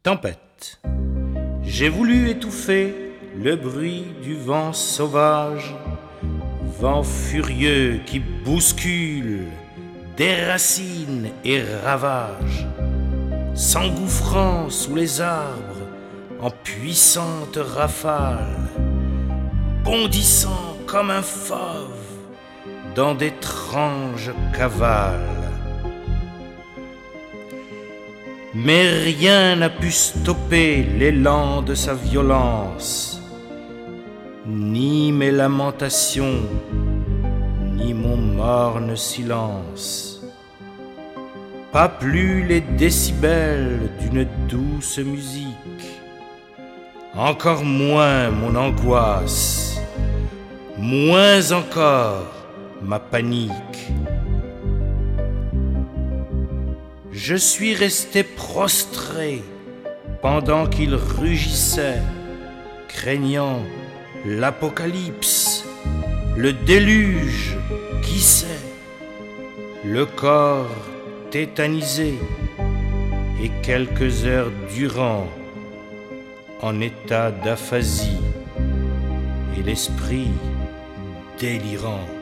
Tempête. J'ai voulu étouffer le bruit du vent sauvage, vent furieux qui bouscule, déracine et ravage, s'engouffrant sous les arbres en puissante rafale, bondissant comme un fauve dans d'étranges cavales. Mais rien n'a pu stopper l'élan de sa violence, ni mes lamentations, ni mon morne silence. Pas plus les décibels d'une douce musique, encore moins mon angoisse, moins encore ma panique. Je suis resté prostré pendant qu'il rugissait, craignant l'apocalypse, le déluge, qui sait, le corps tétanisé et quelques heures durant en état d'aphasie et l'esprit délirant.